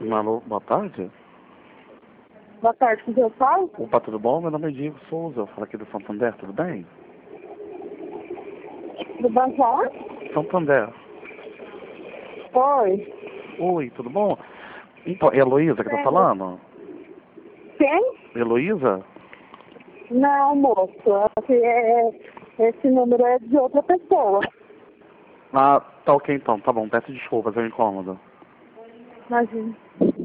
Alô, boa tarde. Boa tarde, com seu pai? Opa, tudo bom? Meu nome é Diego Souza, eu falo aqui do Santander, tudo bem? Do Banco A? Santander. Oi. Oi, tudo bom? Então, é a Heloísa que tá falando? Quem? Heloísa? Não, moço. Esse número é de outra pessoa. Ah, tá ok então, tá bom, peço desculpas, é um incômodo. Imagina.